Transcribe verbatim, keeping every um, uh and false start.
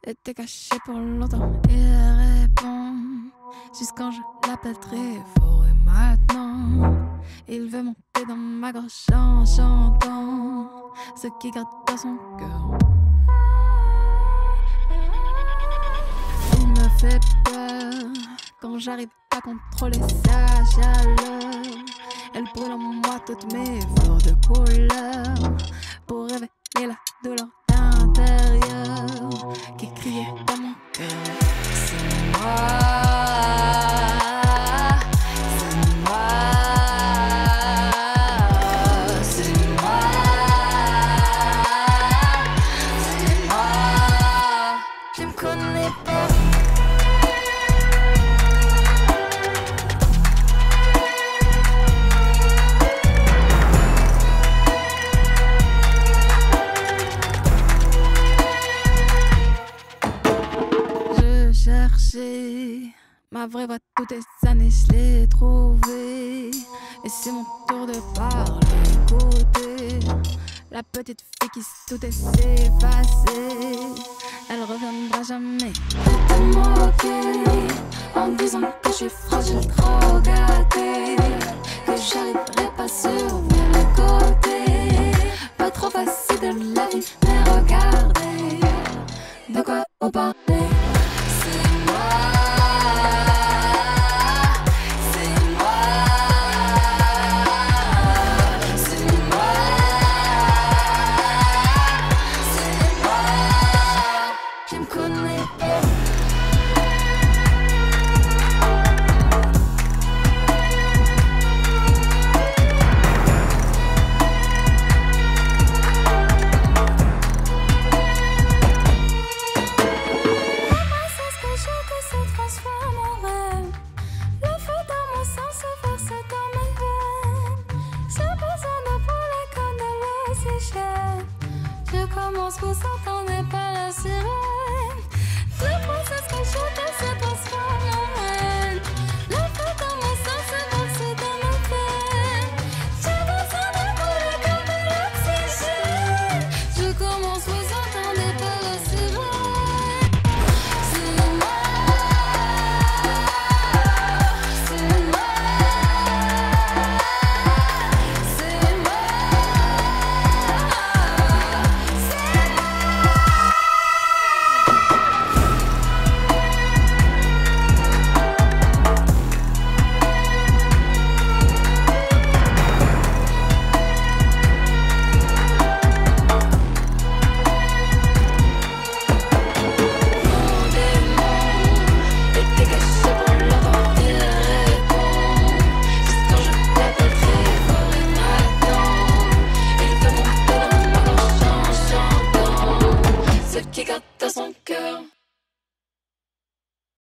était caché pour longtemps. Il répond juste quand je l'appelle très fort. Et maintenant, il veut monter dans ma gorge en chantant ce qui garde dans son cœur. Il me fait peur quand j'arrive à contrôler sa chaleur. Elle brûle en moi toutes mes fleurs de couleur pour révéler la douleur intérieure qui criait dans mon cœur. C'est moi, c'est moi, c'est moi, c'est moi. Je me connais pas. Ma vraie voix toutes les années je l'ai trouvée. Et c'est mon tour de parler côté. La petite fille qui tout est effacée. Elle reviendra jamais te moquer en disant que je suis fragile, trop gâtée, que j'arriverai pas sur le côté. Pas trop facile de la vie, mais regardez de quoi vous parlez. Vous entendez pas la sirène. Le process que je fais se transforme en rêve.